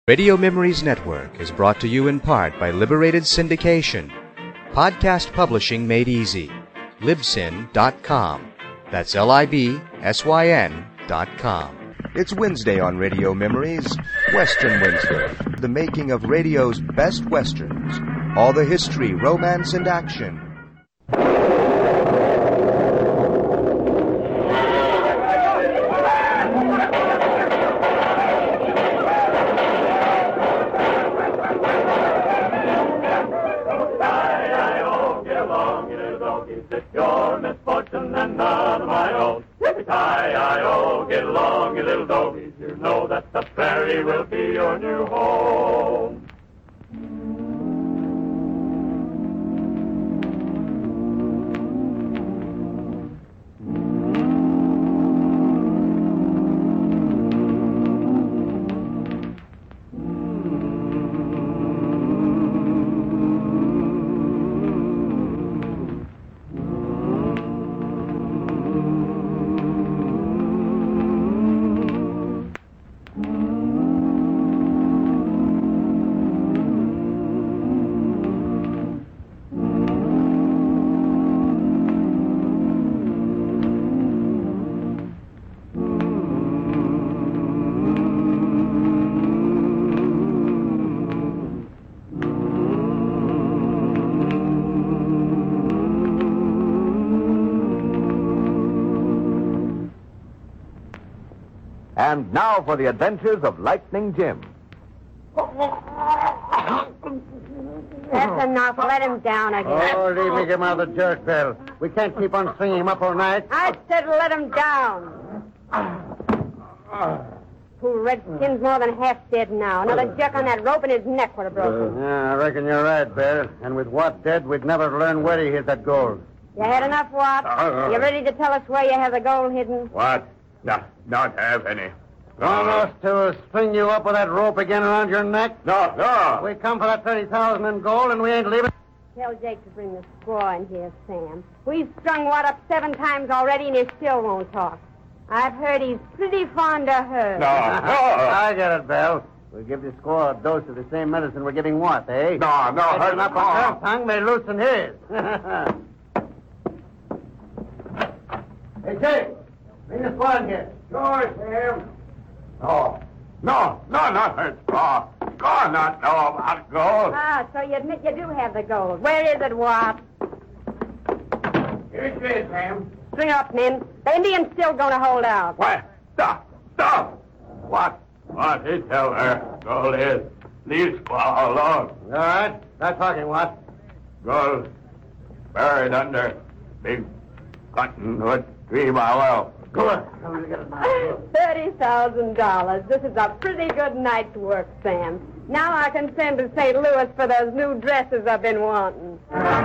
Radio Memories Network is brought to you in part by Liberated Syndication. Podcast publishing made easy. Libsyn.com. That's Libsyn.com. It's Wednesday on Radio Memories, Western Wednesday, the making of radio's best westerns. All the history, romance, and action. Get along, you little doggies. You know that the prairie will be your new home. And now for the adventures of Lightning Jim. That's enough. Let him down again. Oh, leave me get him out of the jerk, Bill. We can't keep on swinging him up all night. I said let him down. Poor Redskin's more than half dead now. Another jerk on that rope and his neck would have broken. Yeah, I reckon you're right, Bill. And with Watt dead, we'd never learn where he hid that gold. You had enough, Watt? You ready to tell us where you have the gold hidden? What? No, not have any. Want us to string you up with that rope again around your neck? No. We come for that 30,000 in gold, and we ain't leaving. Tell Jake to bring the squaw in here, Sam. We've strung Watt up 7 times already, and he still won't talk. I've heard he's pretty fond of her. No. I get it, Bill. We'll give the squaw a dose of the same medicine we're giving Watt, eh? No. Listen up on her tongue may loosen his. Hey, Jake. Bring the squaw in here. Sure, Sam. No, not her squaw. Squaw not know about gold. Ah, so you admit you do have the gold. Where is it, Watt? Here it is, Sam. String up, men. The Indian's still going to hold out. What? Stop. What he tell her gold is? Leave squaw alone. All right. Start talking, Watt. Gold buried under big cottonwood tree by well. Go on. $30,000. This is a pretty good night's work, Sam. Now I can send to St. Louis for those new dresses I've been wanting.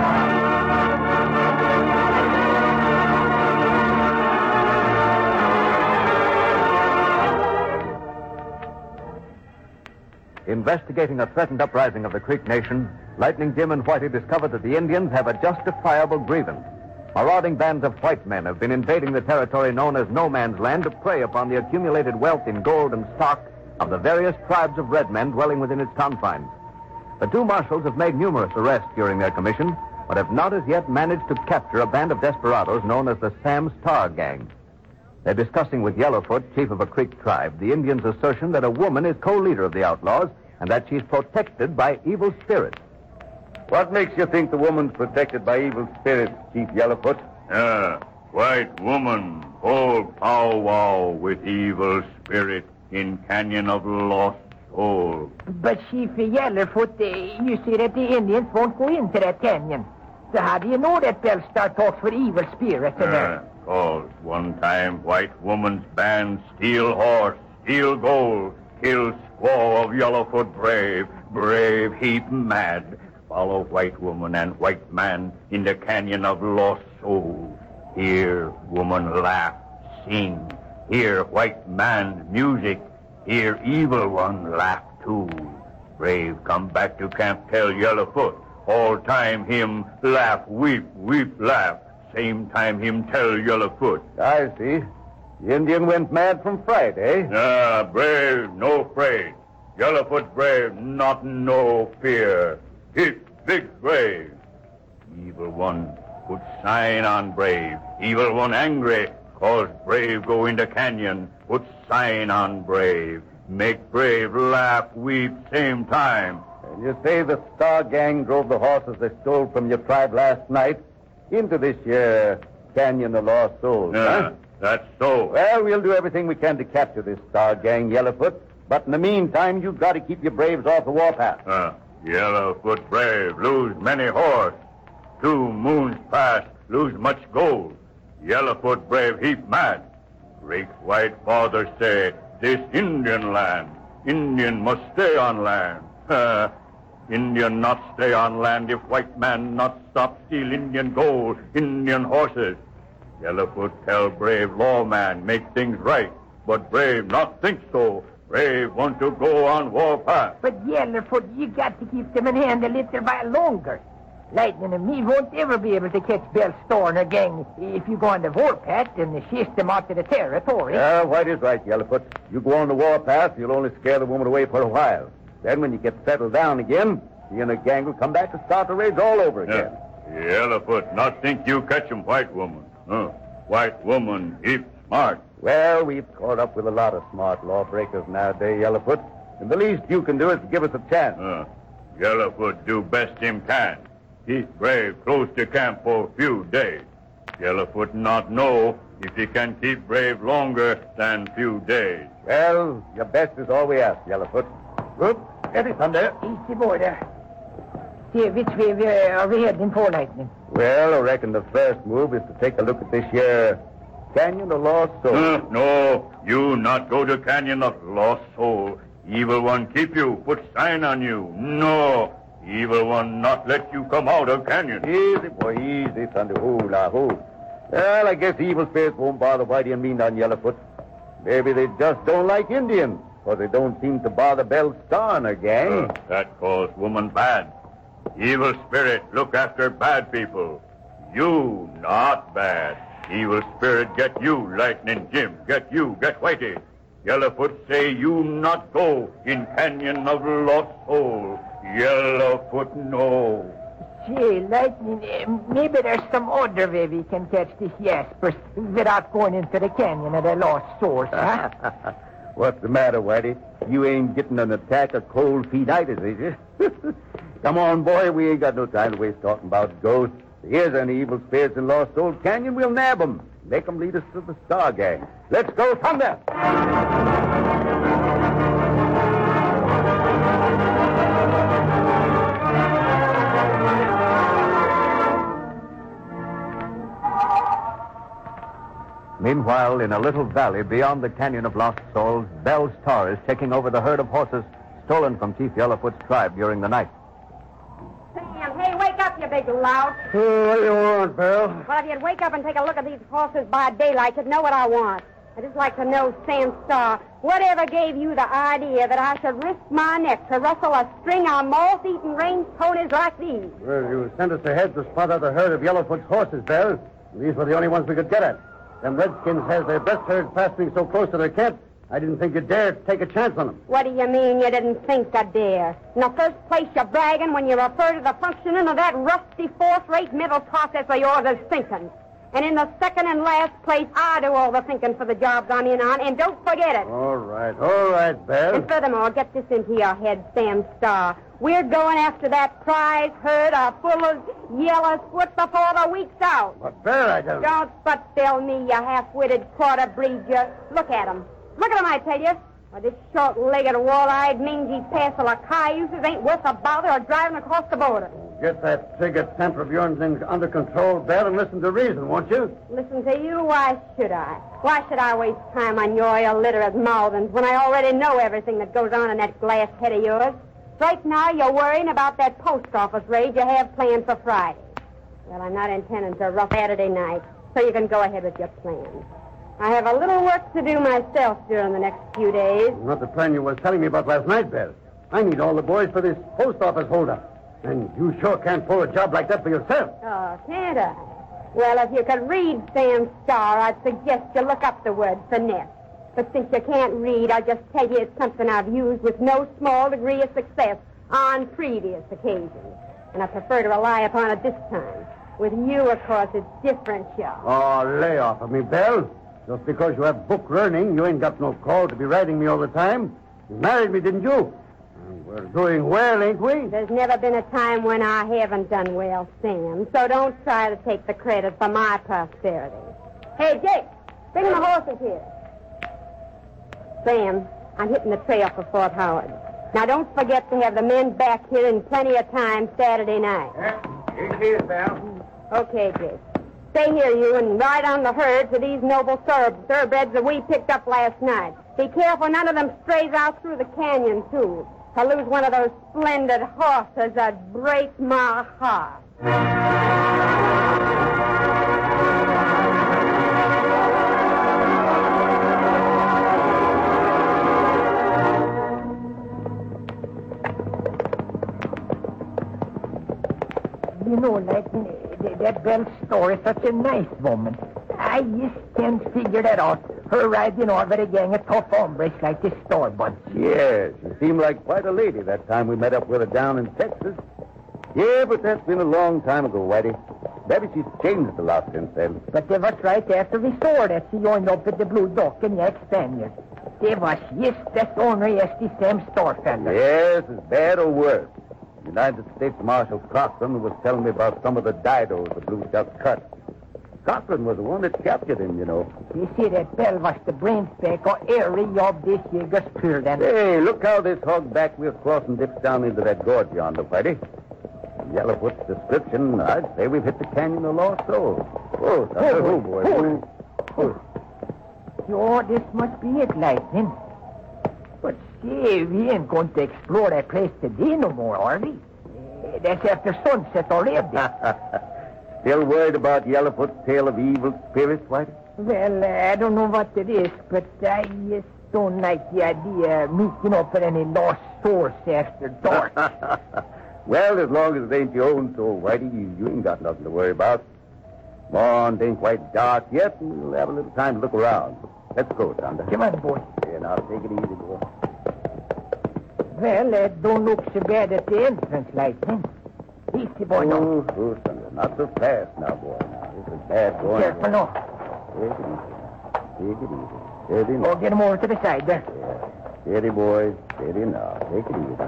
Investigating a threatened uprising of the Creek Nation, Lightning Jim and Whitey discovered that the Indians have a justifiable grievance. Marauding bands of white men have been invading the territory known as No Man's Land to prey upon the accumulated wealth in gold and stock of the various tribes of red men dwelling within its confines. The two marshals have made numerous arrests during their commission, but have not as yet managed to capture a band of desperados known as the Sam's Tar Gang. They're discussing with Yellowfoot, chief of a Creek tribe, the Indians' assertion that a woman is co-leader of the outlaws and that she's protected by evil spirits. What makes you think the woman's protected by evil spirits, Chief Yellowfoot? White woman, whole powwow with evil spirit in Canyon of Lost Soul. But Chief Yellowfoot, you say that the Indians won't go into that canyon. So how do you know that they'll start talks with evil spirits in there? Cause one time white woman's band steal horse, steal gold, kill squaw of Yellowfoot brave heap mad. Follow white woman and white man in the Canyon of Lost Soul. Hear woman laugh, sing. Hear white man music. Hear evil one laugh too. Brave come back to camp, tell Yellowfoot. All time him laugh, weep, laugh. Same time him tell Yellowfoot. I see. The Indian went mad from fright, eh? Brave, no afraid. Yellowfoot brave, not no fear. Heap big brave. Evil one put sign on brave. Evil one angry, cause brave go into canyon. Put sign on brave. Make brave laugh, weep, same time. And you say the Star Gang drove the horses they stole from your tribe last night into this here Canyon of Lost Souls, huh? That's so. Well, we'll do everything we can to capture this Star Gang, Yellowfoot. But in the meantime, you've got to keep your braves off the warpath. Yellowfoot brave, lose many horse. 2 moons past, lose much gold. Yellowfoot brave, heap mad. Great white father say, this Indian land. Indian must stay on land. Indian not stay on land if white man not stop steal Indian gold, Indian horses. Yellowfoot tell brave lawman make things right, but brave not think so. Brave want to go on warpath. But Yellowfoot, you got to keep them in hand a little while longer. Lightning and me won't ever be able to catch Belle Starr and her gang if you go on the warpath and chase them out to the territory. White is right, Yellowfoot. You go on the warpath, you'll only scare the woman away for a while. Then when you get settled down again, she and her gang will come back to start the raids all over again. Yellowfoot not think you catch 'em, white woman. White woman, heap smart. Well, we've caught up with a lot of smart lawbreakers nowadays, Yellowfoot. And the least you can do is give us a chance. Yellowfoot do best him can. Keep brave close to camp for a few days. Yellowfoot not know if he can keep brave longer than few days. Well, your best is all we ask, Yellowfoot. Good. Steady, Thunder. Easy, boy there. See, which way are we heading for, Lightning? Well, I reckon the first move is to take a look at this here Canyon of Lost Soul. No, you not go to Canyon of Lost Soul. Evil one keep you, put sign on you. No, evil one not let you come out of Canyon. Easy, boy, easy, Thunder. Hoo-la-hoo. Well, I guess evil spirits won't bother Whitey and me on Yellowfoot. Maybe they just don't like Indians, for they don't seem to bother Belle Starr and her gang. That calls woman bad. Evil spirit look after bad people. You not bad. Evil spirit get you, Lightning Jim. Get you, get Whitey. Yellowfoot say you not go in Canyon of Lost Soul. Yellowfoot no. Say, Lightning, maybe there's some other way we can catch this Jaspers without going into the Canyon of the Lost Souls, huh? What's the matter, Whitey? You ain't getting an attack of cold feetitis, is you? Come on, boy. We ain't got no time to waste talking about ghosts. If here's any evil spirits in Lost Soul Canyon, we'll nab 'em. Make 'em lead us to the Star Gang. Let's go, Thunder! Meanwhile, in a little valley beyond the Canyon of Lost Souls, Belle Starr is checking over the herd of horses stolen from Chief Yellowfoot's tribe during the night. Sam, hey, wake up, you big lout. What do you want, Belle? Well, if you'd wake up and take a look at these horses by daylight, you'd know what I want. I'd just like to know, Sam Starr, whatever gave you the idea that I should risk my neck to rustle a string of moth-eaten range ponies like these? Well, you sent us ahead to spot out a herd of Yellowfoot's horses, Belle. These were the only ones we could get at. Them redskins has their best herd pasturing so close to their camp, I didn't think you'd dare take a chance on them. What do you mean you didn't think I'd dare? In the first place, you're bragging when you refer to the functioning of that rusty fourth-rate middle process of yours as thinking. And in the second and last place, I do all the thinking for the jobs I'm in on, and don't forget it. All right, Belle. And furthermore, get this into your head, Sam Starr. We're going after that prize herd full of Yellowfoot before the week's out. But, Belle, I don't... Don't but tell me, you half-witted quarter-breed, you. Look at 'em. Look at 'em, I tell you. Well, this short-legged, wall-eyed, mangy parcel of cayuses ain't worth a bother or driving across the border. Get that trigger temper of yours under control, Belle, and listen to reason, won't you? Listen to you? Why should I? Why should I waste time on your illiterate mouthings when I already know everything that goes on in that glass head of yours? Right now, you're worrying about that post office raid you have planned for Friday. Well, I'm not intending to rough Saturday night, so you can go ahead with your plans. I have a little work to do myself during the next few days. Not the plan you was telling me about last night, Belle. I need all the boys for this post office holdup. And you sure can't pull a job like that for yourself. Oh, can't I? Well, if you could read Sam Starr, I'd suggest you look up the word finesse. But since you can't read, I'll just tell you it's something I've used with no small degree of success on previous occasions. And I prefer to rely upon it this time. With you, of course, it's different, Shaw. Oh, lay off of me, Belle. Just because you have book learning, you ain't got no call to be writing me all the time. You married me, didn't you? And we're doing well, ain't we? There's never been a time when I haven't done well, Sam. So don't try to take the credit for my prosperity. Hey, Jake, bring the horses here. Sam, I'm hitting the trail for Fort Howard. Now, don't forget to have the men back here in plenty of time Saturday night. Here she is, Val. Okay, Jake. Stay here, you, and ride on the herds of these noble thoroughbreds that we picked up last night. Be careful none of them strays out through the canyon, too. To lose one of those splendid horses that'd break my heart. You know, like, that Belle Store is such a nice woman. I just can't figure that out. Her riding over a gang of tough hombres like the store bunch. Yes, she seemed like quite a lady that time we met up with her down in Texas. Yeah, but that's been a long time ago, Whitey. Maybe she's changed a lot since then. But they was right after we saw that she joined up at the Blue Duck and the Spaniard. They was just as ornery as the same store fella. Yes, as bad or worse. United States Marshal Cochran was telling me about some of the didos the Blue Duck cut. Cochran was the one that captured him, you know. You see, that Belle was the brain speck or every of this Jaeger's pure then. Hey, look how this hogback we're crossing dips down into that gorge yonder, Whitey. Yellowfoot's description, I'd say we've hit the Canyon of Lost Souls. Oh, boy. Oh, this must be it, Lightning. But see, we ain't going to explore that place today no more, are we? That's after sunset already. Still worried about Yellowfoot's tale of evil spirits, Whitey? Well, I don't know what it is, but I just don't like the idea of meeting up at any lost source after dark. Well, as long as it ain't your own soul, Whitey, you ain't got nothing to worry about. Come on, it ain't quite dark yet, and we'll have a little time to look around. Let's go, Tonda. Come on, boy. Yeah, now take it easy, boy. Well, it don't look so bad at the entrance, Lightning. Easy, boy, now. Oh, Tonda, not so fast now, boy. Now, this is bad going. Careful, now. Take it easy. Steady now. Oh, get him over to the side there. Yeah. Steady, boy. Steady now. Take it easy.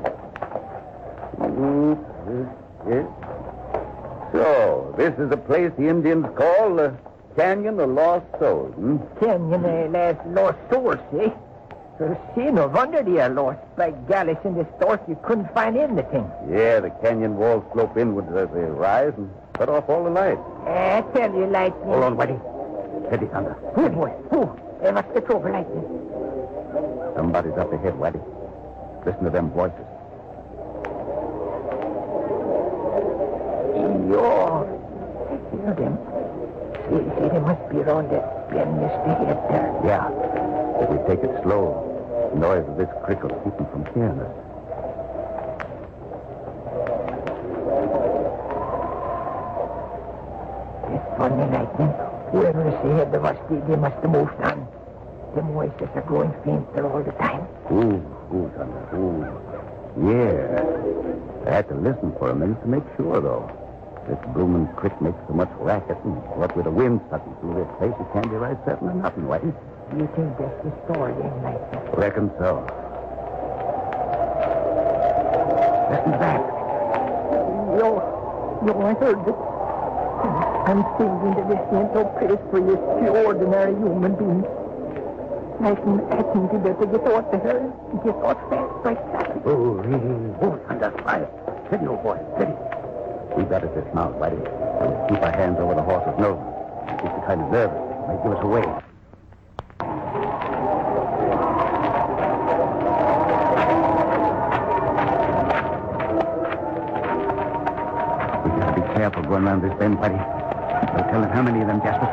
Yes. So, this is a place the Indians call the Canyon of Lost Souls, Canyon of Lost Souls, eh? See, no wonder they are lost. By Gallus in the stores, you couldn't find anything. Yeah, the canyon walls slope inwards as they rise and cut off all the light. I tell you, Lightning. Hold on, Whitey. Steady, Thunder. Good boy. What's the trouble, Lightning? Somebody's up ahead, Whitey. Listen to them voices. Yo, I hear them. See, they must be around that bend just ahead there. Yeah. If we take it slow, the noise of this creek will keep them from hearing us. It's funny, Lightning. Whoever is ahead of us, they must have moved on. The voices are growing fainter all the time. Ooh, Thunder, ooh. Yeah. I had to listen for a minute to make sure, though. This blooming creek makes so much racket, and what with the wind sucking through this place, you can't be right certain of nothing, Whitey. Do you think that's the story, then, Lightning? Reckon so. Listen to that. Yo, I heard it. I'm thinking that this ain't no place for you ordinary human beings. Lightning, I think you better get out of here. Get out fast, right fast. Oh, Thunder, quiet. Steady, old boy, steady. We better dismount, Whitey. We'll keep our hands over the horse's nose. If you're kind of nervous, it may give us away. We gotta be careful going around this bend, Whitey. No telling how many of them, Jasper.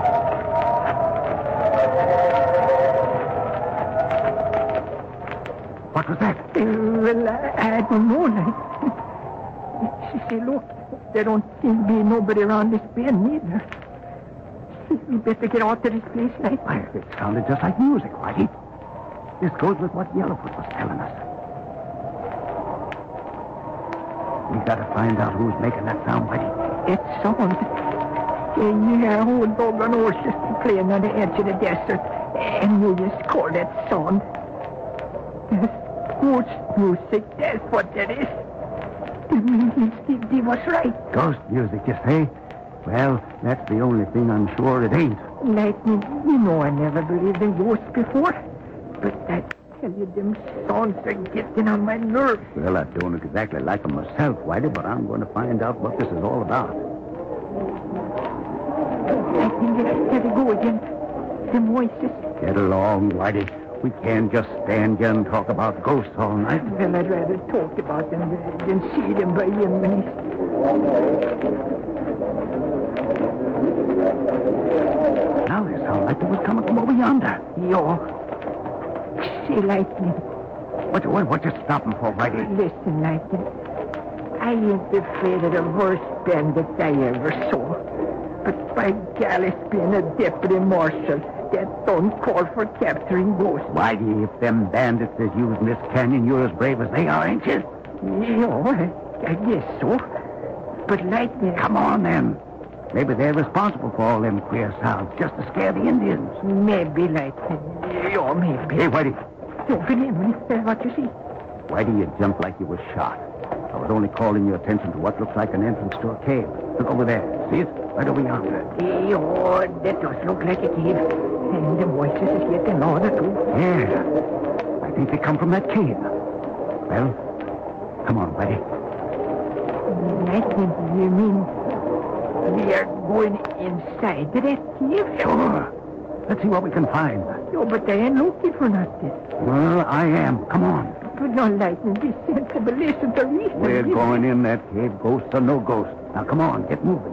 What was that? Well, I don't know, Lightning. See, look, there don't seem to be nobody around this bend either. We better get out of this place, Lightning. Why, it sounded just like music, Whitey. This goes with what Yellowfoot was telling us. We gotta find out who's making that sound, Whitey. It sounds. Yeah, old doggone horses playing on the edge of the desert. And you just call that sound. That's ghost music, that's what that is. He was right. Ghost music, you say? Well, that's the only thing I'm sure it ain't. Lightning, you know I never believed in ghosts before. But I tell you, them sounds are getting on my nerves. Well, I don't exactly like them myself, Whitey, but I'm going to find out what this is all about. Lightning, there they go again. Them voices. Get along, Whitey. We can't just stand here and talk about ghosts all night. Well, I'd rather talk about them than see them by enemies. Now they sound like they was coming from over yonder. Yo. Say, Lightning. What you stopping for, Whitey? Listen, Lightning. I ain't afraid of the worst bandit I ever saw. But by golly, being a deputy marshal, that don't call for capturing ghosts. Whitey, if them bandits is using this canyon, you're as brave as they are, ain't you? Yeah, I guess so. But Lightning... Come on, then. Maybe they're responsible for all them queer sounds, just to scare the Indians. Maybe, Lightning. Yeah, maybe. Hey, Whitey. Don't believe me. What you see? Whitey, you jumped like you was shot. I was only calling your attention to what looks like an entrance to a cave. Look over there. See it? Right over yonder. Oh, that does look like a cave. And the voices is getting louder, too. Yeah. I think they come from that cave. Well, come on, Whitey. Lightning, you mean we are going inside that cave? Sure. Let's see what we can find. Oh, but I ain't looking for nothing. Well, I am. Come on. But no, Lightning, be sensible. Listen to reason. We're going in that cave, ghosts or no ghosts. Now, come on, get moving.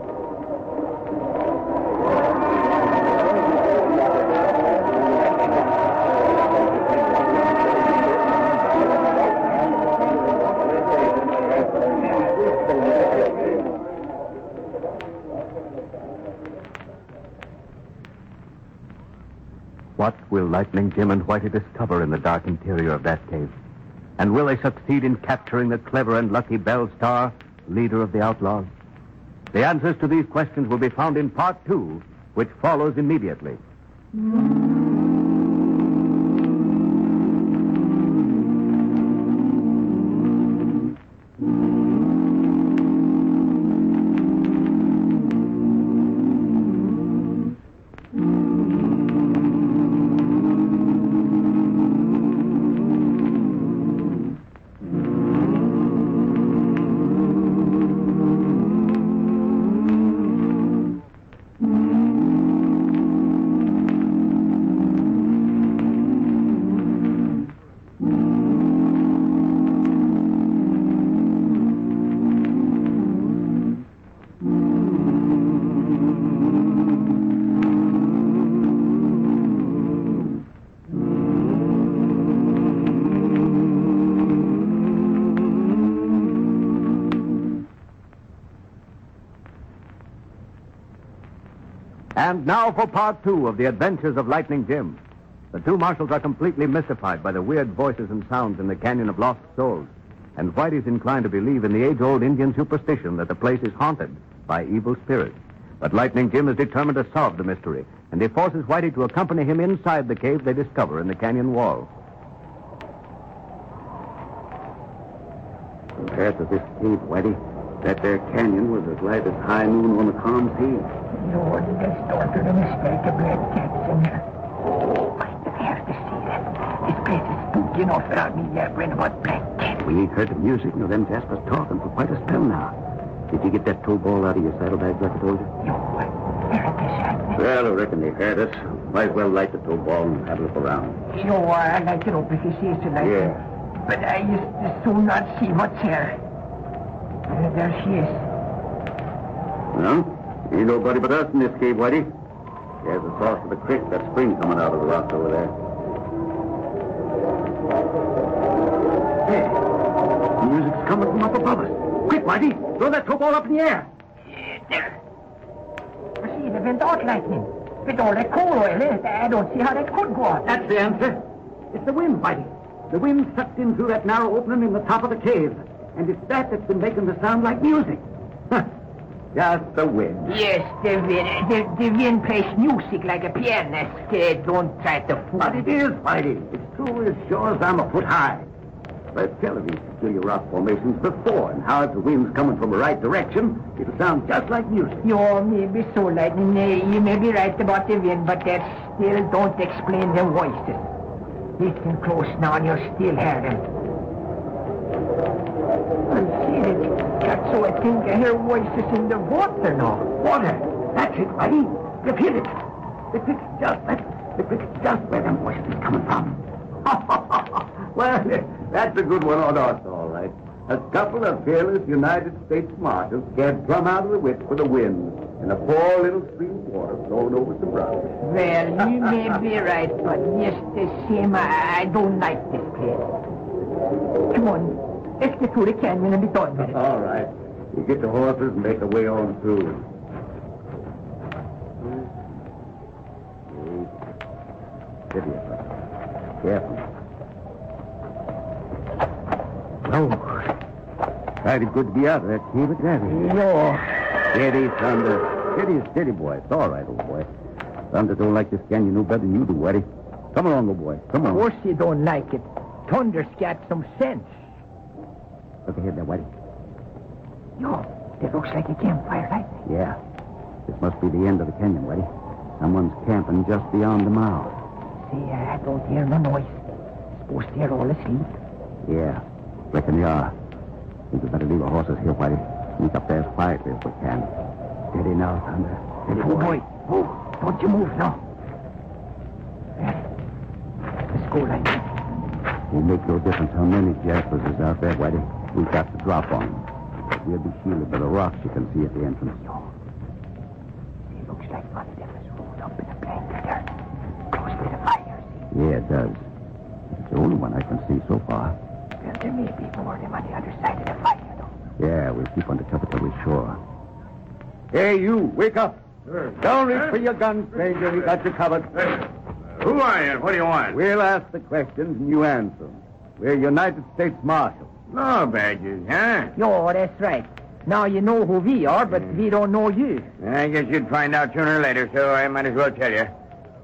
What will Lightning Jim and Whitey discover in the dark interior of that cave? And will they succeed in capturing the clever and lucky Belle Starr, leader of the outlaws? The answers to these questions will be found in Part 2, which follows immediately. And now for Part 2 of the adventures of Lightning Jim. The two marshals are completely mystified by the weird voices and sounds in the Canyon of Lost Souls. And Whitey's inclined to believe in the age-old Indian superstition that the place is haunted by evil spirits. But Lightning Jim is determined to solve the mystery, and he forces Whitey to accompany him inside the cave they discover in the canyon wall. Compared to this cave, Whitey, that there canyon was as light as high noon on a calm sea. Lord, there's started a mistake of black cats in here. Oh, I have to see that. This place is spooky enough without me yabbering about black cats. We ain't heard the music nor them Jaspers talking for quite a spell now. Did you get that tow ball out of your saddlebags like I told you? No, there it is. Well, I reckon they heard us. Might as well light the tow ball and have a look around. No, I'd like it up if you see it tonight. Yeah. But I used to soon not see what's here. There she is. Well, ain't nobody but us in this cave, Whitey. There's the source of the creek, that spring coming out of the rocks over there. Hey, the music's coming from up above us. Quick, Whitey, throw that tow ball up in the air. There. See, they went out, Lightning. With all that coal oil in it, I don't see how that could go on. That's the answer. It's the wind, Whitey. The wind sucked in through that narrow opening in the top of the cave. And it's that that's been making the sound like music. Just the wind. Yes, the wind. The wind plays music like a pianist. Don't try to fool. But it is, Whitey. It's true as sure as I'm a foot high. Let's tell these peculiar rock formations before, and how if the wind's coming from the right direction, it'll sound just like music. You may be so, Lightning. You may be right about the wind, but that still don't explain the voices. Listen close now, and you'll still hear them. I see it. Got so I think I hear voices in the water now. Water. That's it, Whitey. You've hit it. The crick's just where them voices is coming from. Well, that's a good one on us, all right. A couple of fearless United States Marshals scared plumb out of the wits for the wind in a poor little stream of water flowing over some rocks. Well, you may be right, but just the same, I don't like this place. Come on, let's get through the canyon and be done with it. All right. You get the horses and make our way on through. Steady up. Careful. Oh, mighty good to be out of that cave at that. No. Steady, Thunder. Steady, boy. It's all right, old boy. Thunder don't like this canyon no better than you do, Whitey. Come along, old boy. Come on. Of course you don't like it. Thunder's got some sense. Look ahead there, Whitey. Yo, that looks like a campfire, Lightning. Yeah. This must be the end of the canyon, Whitey. Someone's camping just beyond the mouth. See, I don't hear no noise. Suppose they're all asleep. Yeah. Reckon they are. Think we better leave our horses here, Whitey. Sneak up there as quietly as we can. Steady now, Thunder. Steady, boy. Oh, don't you move now. Let's go, Lightning. Won't make no difference how many jackals is out there, Whitey. We've got to drop on them. We'll be shielded by the rocks you can see at the entrance. It looks like one of them is rolled up in a blanket there, close to the fire. Yeah, it does. It's the only one I can see so far. Well, there may be more of them on the other side of the fire, though. Yeah, we'll keep under cover till we're sure. Hey, you, wake up. Don't reach for your gun, stranger. We got you covered. Who are you? What do you want? We'll ask the questions and you answer them. We're United States Marshals. No badges, huh? Yo, that's right. Now you know who we are, but we don't know you. I guess you'd find out sooner or later, so I might as well tell you.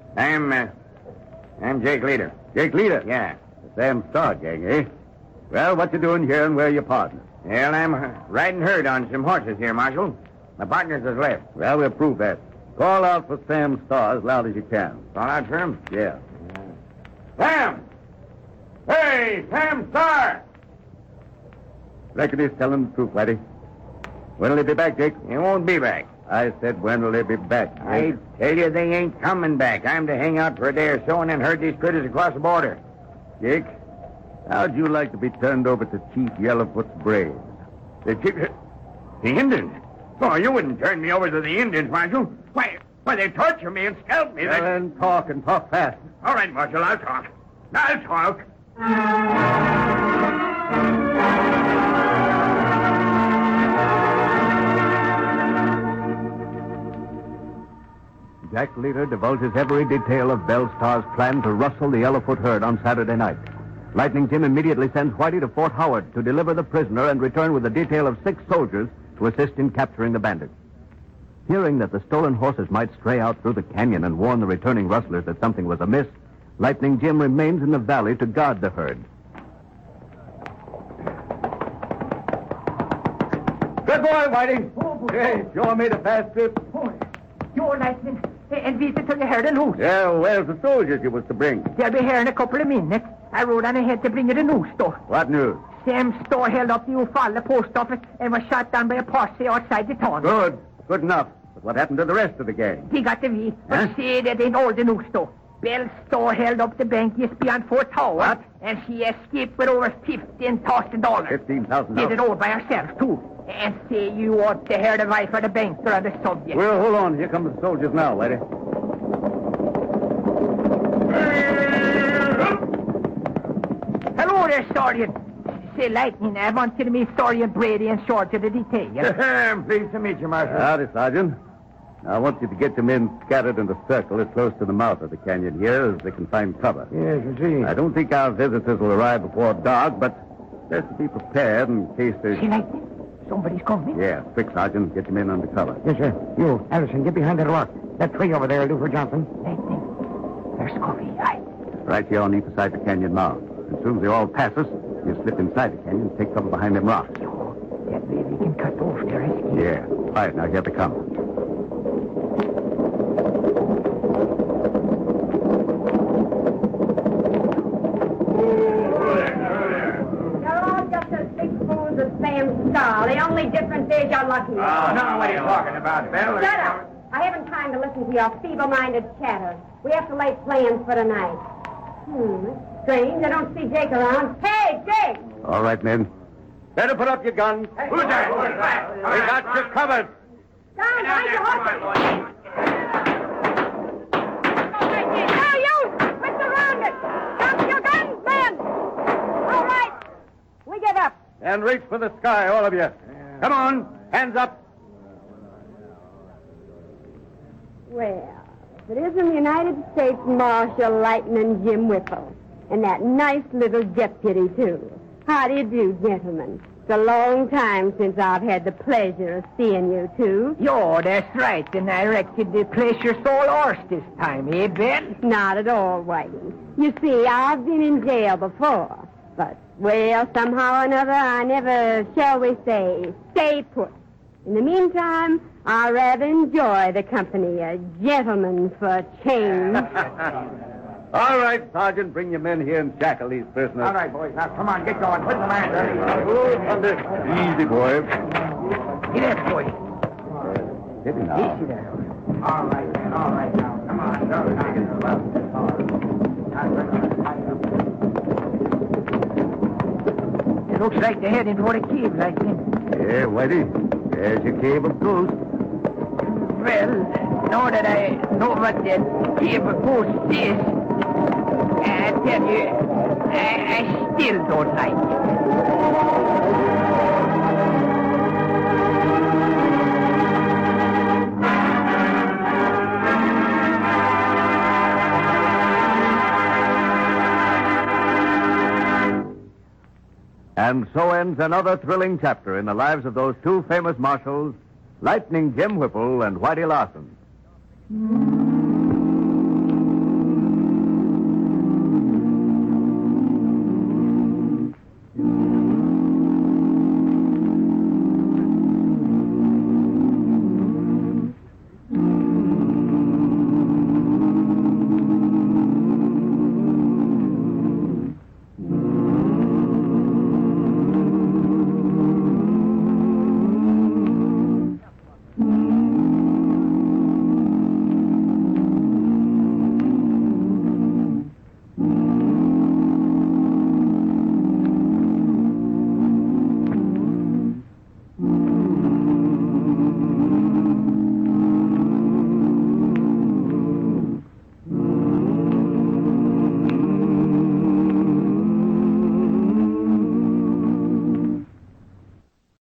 I'm Jake Leader. Jake Leader? Yeah. The Sam Starr gang, eh? Well, what you doing here and where are your partners? Well, I'm riding herd on some horses here, Marshal. My partners has left. Well, we'll prove that. Call out for Sam Starr as loud as you can. Call out for him? Yeah. Sam! Hey, Sam Starr! Reckon he's telling the truth, Whitey. When'll he be back, Jake? He won't be back. I said, when will he be back? I tell you, they ain't coming back. I'm to hang out for a day or so and then herd these critters across the border. Jake, how'd you like to be turned over to Chief Yellowfoot's braves? The Indians? Oh, you wouldn't turn me over to the Indians, Marshal. Why, they torture me and scalp me. Well, then talk and talk fast. All right, Marshal, I'll talk. I'll talk. Jack Leader divulges every detail of Belle Starr's plan to rustle the Yellowfoot herd on Saturday night. Lightning Jim immediately sends Whitey to Fort Howard to deliver the prisoner and return with a detail of 6 soldiers to assist in capturing the bandits. Hearing that the stolen horses might stray out through the canyon and warn the returning rustlers that something was amiss, Lightning Jim remains in the valley to guard the herd. Good boy, Whitey. Oh, boy. Hey, sure made a fast trip. Boy, you're Lightning. And we till you heard the news. Yeah, where's the soldiers you was to bring? They'll be here in a couple of minutes. I rode on ahead to bring you the news, though. What news? Sam Starr held up the Eufaula post office and was shot down by a posse outside the town. Good. Good enough. But what happened to the rest of the gang? He got the V. But see, that ain't all the news, though. Belle Starr held up the bank just beyond Fort Howard. What? And she escaped with over $15,000. $15,000? Did it all by herself, too. And say you ought to hear the wife of the banker on the subject. Well, hold on. Here come the soldiers now, Whitey. Hello there, Sergeant. Say, Lightning, I want you to meet Sergeant Brady in charge of the detail. I'm pleased to meet you, Marshal. Howdy, Sergeant. Now, I want you to get your men scattered in a circle as close to the mouth of the canyon here as they can find cover. Yes, you see. I don't think our visitors will arrive before dark, but best to be prepared in case there's... See, lightning. Somebody's coming. Yeah, quick, Sergeant. Get your men under cover. Yes, sir. You, Allison, get behind that rock. That tree over there will do for Johnson. Lightning. There's coffee. Aye. Right here on either side the canyon mouth. As soon as they all pass us, you slip inside the canyon and take cover behind them rocks. Yo, that way we can cut off their escape. Yeah. All right, now here they come. You're all just as big fools as Sam Starr. The only difference is you're lucky. Oh, no, what are you talking about, Bill? Shut up! I haven't time to listen to your feeble-minded chatter. We have to lay plans for tonight. It's strange. I don't see Jake around. Hey, Jake! All right, men. Better put up your guns. Who's that? Who's that? We got you covered. Down, mind your horses! No use! We're surrounded! Drop your guns, men! All right. We give up. And reach for the sky, all of you. Come on. Hands up. Well, if it isn't the United States Marshal Lightning Jim Whipple. And that nice little deputy, too. How do you do, gentlemen? It's a long time since I've had the pleasure of seeing you two. Yo, that's right. And I reckon the pleasure's all ours this time, eh, Ben? Not at all, Whitey. You see, I've been in jail before. But, well, somehow or another, I never, shall we say, stay put. In the meantime, I rather enjoy the company of gentlemen for a change. All right, Sergeant, bring your men here and shackle these prisoners. All right, boys. Now, come on, get going. Put the man ready. Easy, boy. Get up, boy. Steady now. Easy there. All right, man. All right, now. Come on. It looks like they're heading for the cave, Lightning. Yeah, Whitey. There's your cave of ghosts. Well, now that I know what that cave of ghosts is, I tell you, I still don't like it. And so ends another thrilling chapter in the lives of those two famous marshals, Lightning Jim Whipple and Whitey Larson.